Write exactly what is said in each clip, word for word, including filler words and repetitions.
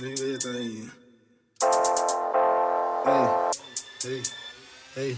Sneak everything in. Hey, hey, hey.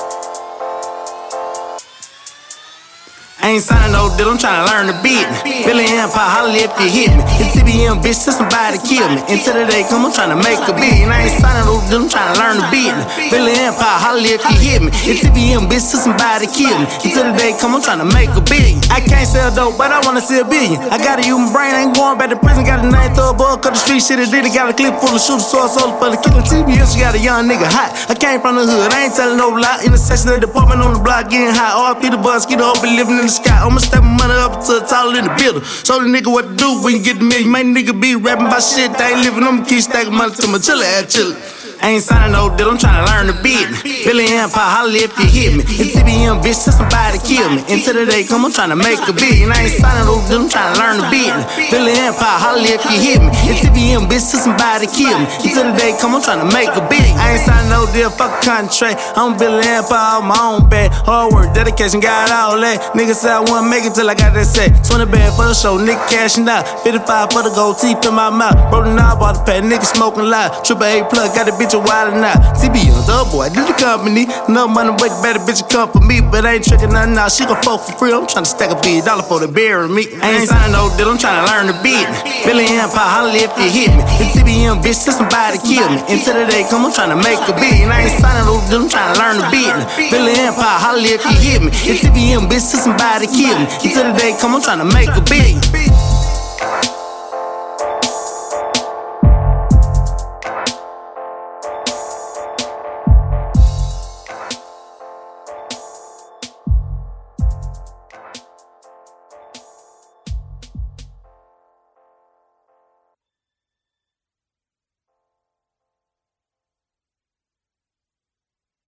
I ain't signing no deal, I'm tryna learn the business. Billy Empire, holla if you hit me. It's T B M, bitch, till somebody kill me. Until the day come, I'm tryna make a billion. I ain't signing no deal, I'm tryna learn the business. Billy Empire, holla if you hit me. It's T B M, bitch, till somebody kill me. Until the day come, I'm tryna make a billion. I can't sell dope, but I wanna see a billion. I gotta use my brain, I ain't going back to prison. Got a nine throw a bug, cut the street shit, it did it. Got a clip full of shooters, sword, solar for the killer. T B M, she got a young nigga hot. I came from the hood, I ain't telling no lie. In the section of the department on the block, getting hot. R P the bus, get up and living in the sky. I'ma step my money up to the taller in the building. Show the nigga what to do when you get the million. My nigga be rapping about shit, they ain't living. I'ma keep stacking money to my chiller ass chiller. I ain't signing no deal, I'm tryna learn the business. Billy Empire, holla if you hit me. It's T B M, bitch, till somebody kill me. Until the day come, I'm tryna make a billion. I ain't signing no deal, I'm tryna learn the business. Billy Empire, holla if you hit me. It's T B M, bitch, till somebody kill me. Until the day come, I'm tryna make a billion. I ain't signing no deal, fuck a contract. I'm Billy Empire on my own bag. Hard work, dedication, got all that. Niggas say I wanna make it till I got that set. twenty bad for the show, nigga cashing out. fifty-five for the gold teeth in my mouth. Bro, the knob off the pad, nigga smoking loud. Triple A plug, got the bitch a wild and out. T B M, the boy, do the company. No money, but better bitch come for me. But I ain't tricking nothing out. She gon' fuck for free. I'm tryna stack a big dollar for the bury me. I ain't signing no deal, I'm tryna learn the business. Billy Empire, holla if you hit me. It's T B M, bitch, till somebody kill me. Until the day come, I'm tryna make a billion. I ain't signing no deal, I'm tryna learn the business. Billy Empire, holla if you hit me. It's T B M, bitch, till somebody kill me. Until the day come, I'm tryna make a billion.